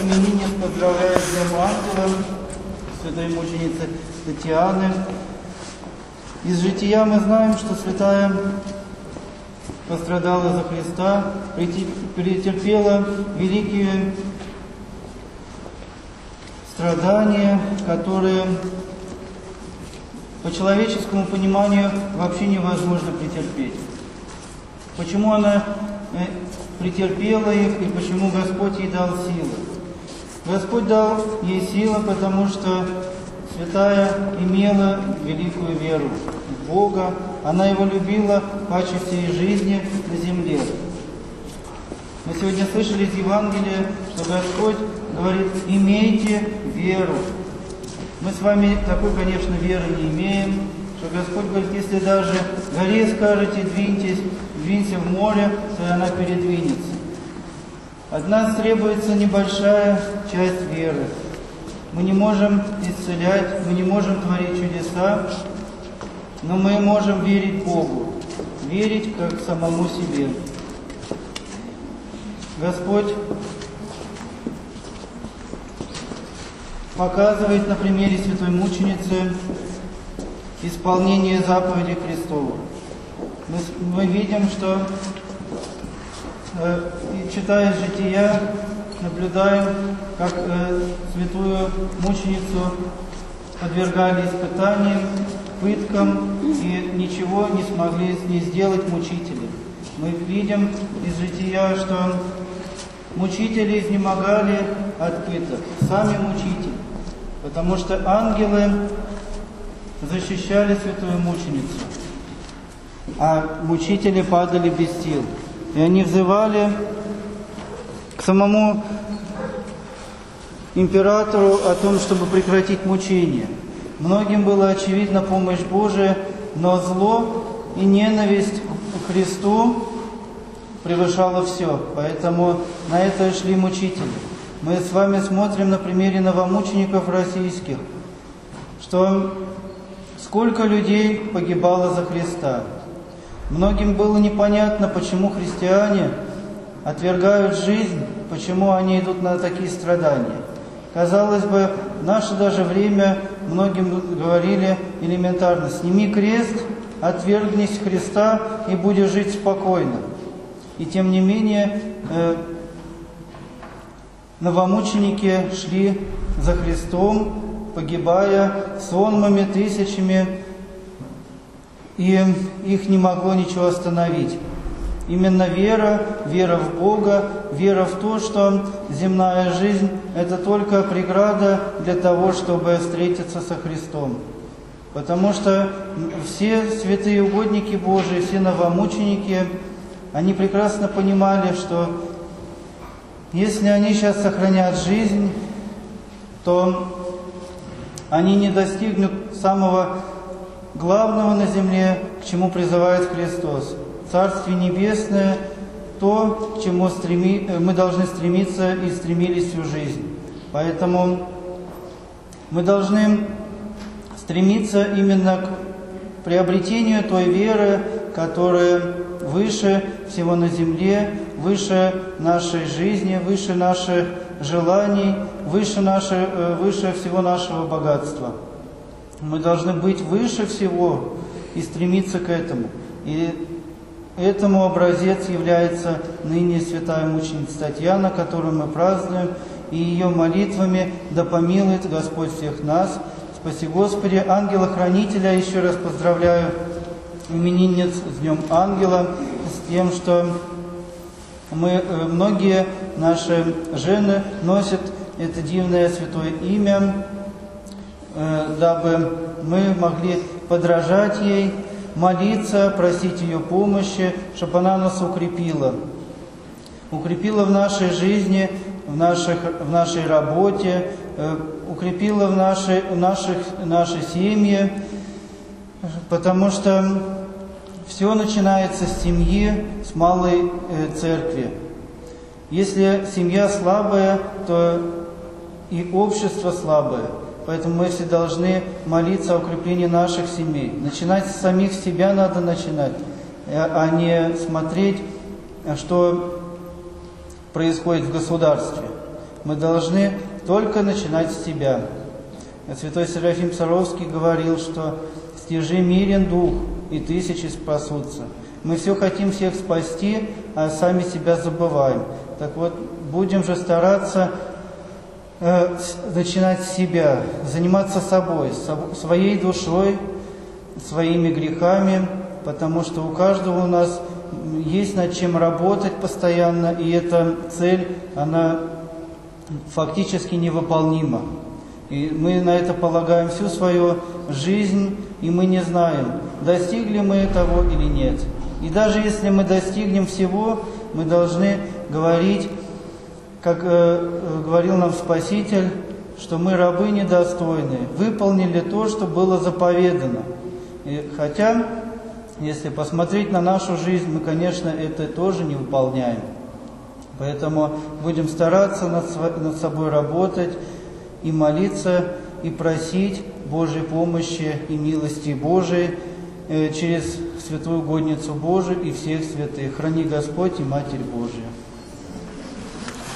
именинниц поздравляю с Днем Ангела, святой мученицы Татьяны. Из жития мы знаем, что святая пострадала за Христа, претерпела великие страдания, которые по человеческому пониманию вообще невозможно претерпеть. Почему она претерпела их и почему Господь ей дал силы? Господь дал ей силы, потому что святая имела великую веру в Бога, она Его любила паче всей жизни на земле. Мы сегодня слышали из Евангелия, что Господь говорит: имейте веру. Мы с вами такой, конечно, веры не имеем, что Господь говорит: если даже горе скажете, двинься в море, то она передвинется. От нас требуется небольшая часть веры. Мы не можем исцелять, мы не можем творить чудеса, но мы можем верить Богу, верить как самому себе. Господь показывает на примере святой мученицы исполнение заповедей Христовых. Мы видим, что, читая жития, наблюдаем, как святую мученицу подвергали испытаниям, пыткам, и ничего не смогли с ней сделать мучители. Мы видим из жития, что мучители изнемогали от пыток, сами мучители, потому что ангелы защищали святую мученицу, а мучители падали без сил. И они взывали к самому императору о том, чтобы прекратить мучения. Многим была очевидна помощь Божия, но зло и ненависть к Христу превышало все. Поэтому на это и шли мучители. Мы с вами смотрим на примере новомучеников российских, что сколько людей погибало за Христа. Многим было непонятно, почему христиане отвергают жизнь, почему они идут на такие страдания. Казалось бы, в наше даже время многим говорили элементарно: сними крест, отвергнись Христа и будешь жить спокойно. И тем не менее, новомученики шли за Христом, погибая сонмами, тысячами, и их не могло ничего остановить. Именно вера в Бога, вера в то, что земная жизнь – это только преграда для того, чтобы встретиться со Христом. Потому что все святые угодники Божии, все новомученики, они прекрасно понимали, что если они сейчас сохранят жизнь, то они не достигнут самого главного на земле, к чему призывает Христос. Царствие Небесное, то, к чему мы должны стремиться и стремились всю жизнь. Поэтому мы должны стремиться именно к приобретению той веры, которая выше всего на земле, выше нашей жизни, выше наших желаний, выше всего нашего богатства. Мы должны быть выше всего и стремиться к этому. И этому образец является ныне святая мученица Татьяна, которую мы празднуем, и ее молитвами да помилует Господь всех нас. Спаси Господи, ангела-хранителя, еще раз поздравляю именинниц с Днем Ангела, с тем, что многие наши жены носят это дивное святое имя, дабы мы могли подражать ей, молиться, просить ее помощи, чтобы она нас укрепила. Укрепила в нашей жизни, в нашей работе, укрепила в нашей семье, потому что все начинается с семьи, с малой церкви. Если семья слабая, то и общество слабое. Поэтому мы все должны молиться о укреплении наших семей. Начинать с самих себя надо начинать, а не смотреть, что происходит в государстве. Мы должны только начинать с себя. Святой Серафим Саровский говорил, что «стяжи мирен дух, и тысячи спасутся». Мы все хотим всех спасти, а сами себя забываем. Так вот, будем же стараться начинать с себя, заниматься собой, своей душой, своими грехами, потому что у каждого у нас есть над чем работать постоянно, и эта цель, она фактически невыполнима. И мы на это полагаем всю свою жизнь, и мы не знаем, достигли мы того или нет. И даже если мы достигнем всего, мы должны говорить, как говорил нам Спаситель, что мы рабы недостойные, выполнили то, что было заповедано. И хотя, если посмотреть на нашу жизнь, мы, конечно, это тоже не выполняем. Поэтому будем стараться над собой работать и молиться, и просить Божьей помощи и милости Божией через Святую Угодницу Божию и всех святых. Храни Господь и Матерь Божия.